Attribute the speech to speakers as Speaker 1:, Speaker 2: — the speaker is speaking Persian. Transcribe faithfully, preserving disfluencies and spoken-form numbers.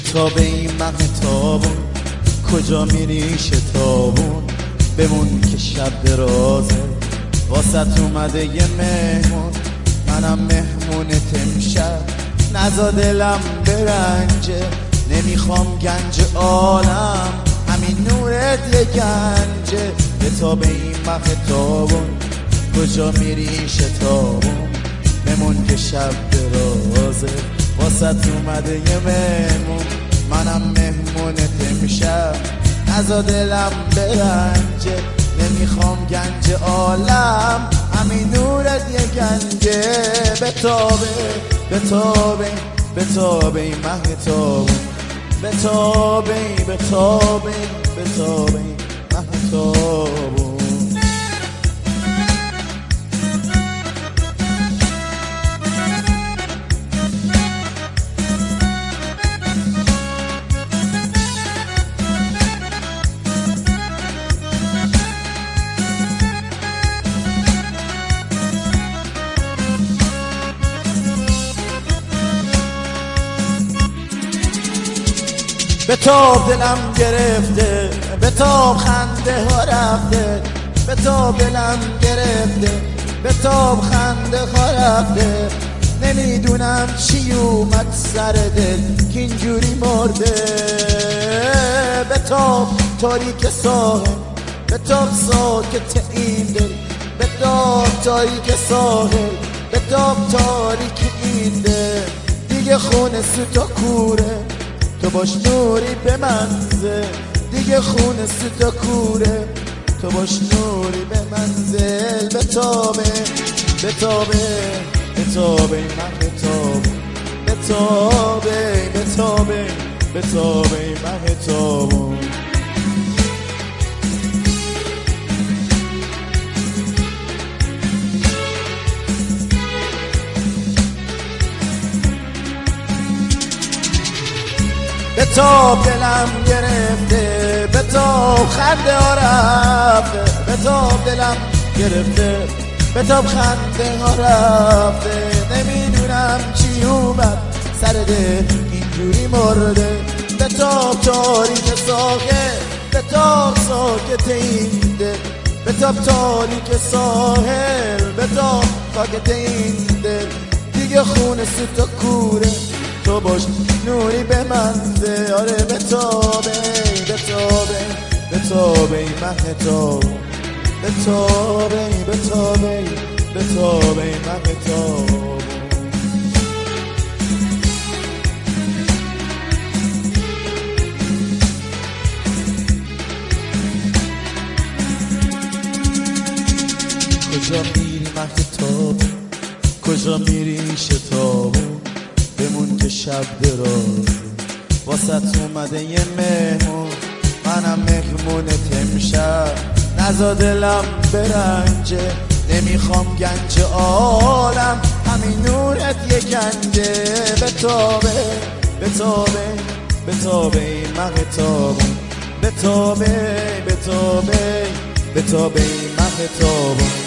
Speaker 1: تاب این مهتابون کجا میری شتابون بمون که شب درازه واسط اومده یه مهمون منم مهمونت امشب نزا دلم برنجه نمیخوام گنج عالم همین نورت یه گنجه به تاب این مهتابون کجا میری شتابون بمون که شب درازه واسط اومده یه مهمون منم مهمونت امشب نزا دلم برنجه نمیخوام گنج عالم همین نورت یه گنجه بتابه بتابه بتابه این مهتابون بتابه بتابه بتابه این مهتابون بتاب دلم گرفته بتاب خنده ها رفته بتاب دلم گرفته بتاب خنده ها رفته نمیدونم چی اومد سر دل که اینجوری مرده بتاب تاریک ساحل بتاب ساکت این دل بتاب تاریک ساحل بتاب تاریک این دل دیگه خونه سوتا کوره تو باش نوری به منزل دیگه خونه سوتا کوره تو باش نوری به منزل بتابه بتابه بتابه من بتابه بتابه بتابه بتابه من بتابه بتاب دلم گرفته بتاب خنده ها رفته بتاب دلم گرفته بتاب خنده ها رفته نمیدونم چی اومد سر دل اینجوری مرده بتاب تاریک ساحل بتاب ساکت این دل بتاب تاریک ساحل بتاب ساکت این دل دیگه خونه سوتا کوره تو باش نوری به منزه آره بتابه بتابه بتابه این مهتاب بتابه بتابه بتابه این مهتاب کجا میری مهتاب کجا میری شتابون بمون که شب درازه واسط اومده یه مهمون منم مهمونت امشب نزا دلم برنجه نمیخوام گنج عالم همین نورت یه گنجه بتابه بتابه بتابه این مهتابون بتابه بتابه بتابه این مهتابون